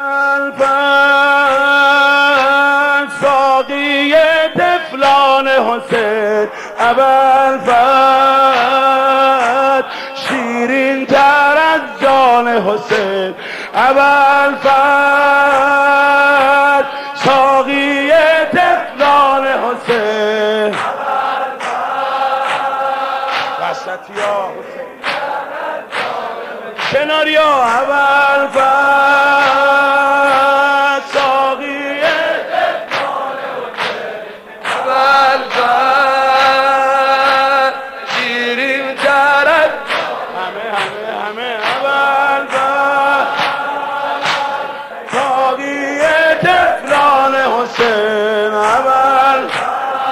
ابوالفضل ساقی طفلان حسین، ابوالفضل شیرین تر از جان حسین، ابوالفضل ساقی طفلان حسین، وسطی ها حسین کناری ها، ابوالفضل ساقی طفلان حسین، ابوالفضل شیرین تر از همه ابوالفضل ساقی طفلان حسین، ابوالفضل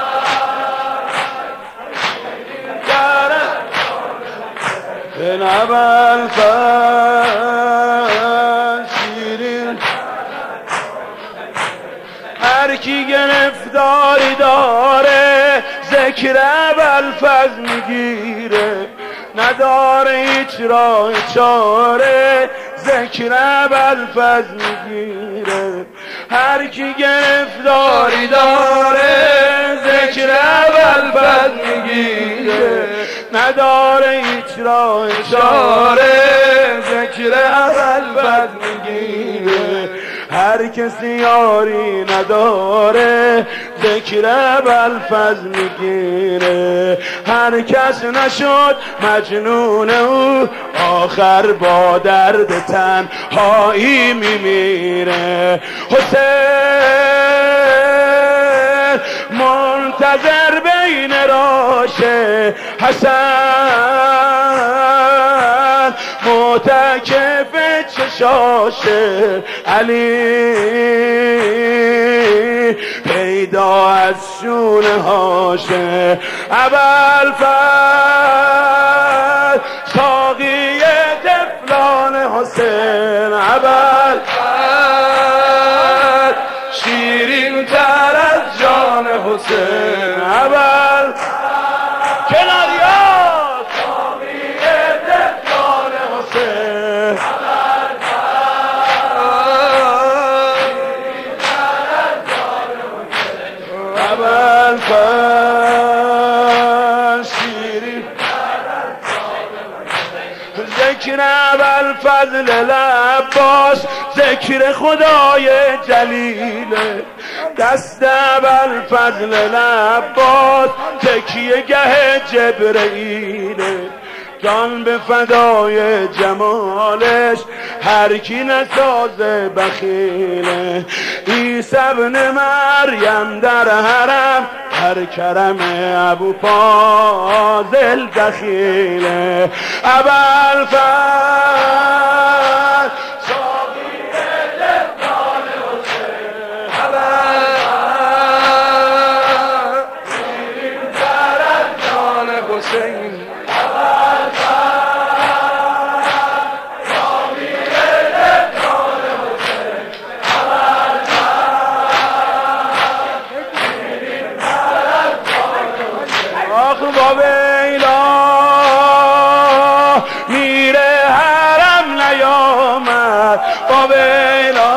ابوالفضل شیرین. هر کی گرفتاری داره ذکر ابوالفضل میگیره، نداره هیچ راه چاره ذکر ابوالفضل میگیره. هر کی گرفتاری داره ذکر ابوالفضل میگیره، نداره هیچ راه چاره ذکر ابوالفضل میگیره. هر کسی یاری نداره ذکر ابوالفضل میگیره. هر کس نشد مجنون او آخر با درد تنهایی میمیره. حسین منتظر بین راشه، حسن معتکف چشاشه، علی پیدا از شونه هاشه. ابوالفضل ساقی طفلان حسین، ابوالفضل شیرین تر از جان حسین، ابوالفضل کناریات ساقی طفلان حسین، ابوالفضل شیرین ذکر ابوالفضل العباس ذکر خدای جلیله. دست ابوالفضل العباس تکیه گه جبرئیله. جان به فدای جمالش هر کی نسازه بخیله. عیسی ابن مریم در حرم هر کرم ابو فاضل دخیله. ابوالفضل ساقی طفلان حسین، ابوالفضل شیرین تر از جان حسین، ویلا میره حرم نیامد، با ویلا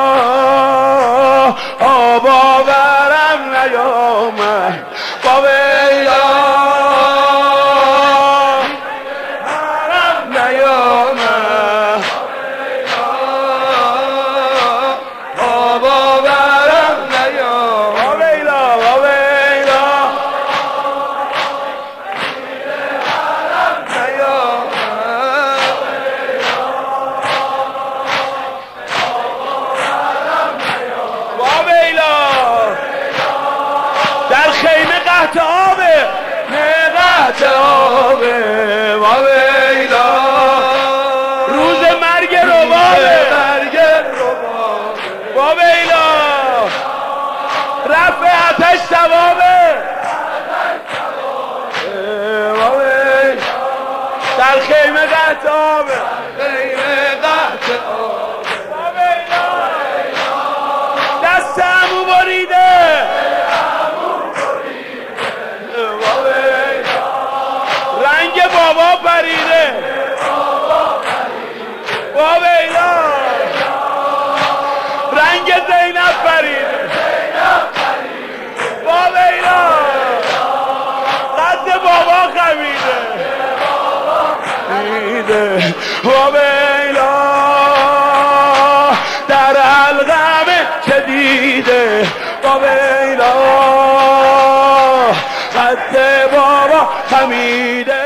آبا ورم نیامد، با ویلا حرم نیامد، آبا ورم نیامد، با ویلا در خیمه قحط آبه، نه قحط آبه، و ویلا روز مرگ ربابه، و ویلا رفع آتش ثوابه، و ویلا در خیمه قحط آبه، و ویلا دست عمو بریده، رنگ بابا پریده، با ویلا رنگ زینب پریده با لیلا قد بابا خمیده با لیلا در الغم چه دیده با لیلا قد بابا خمیده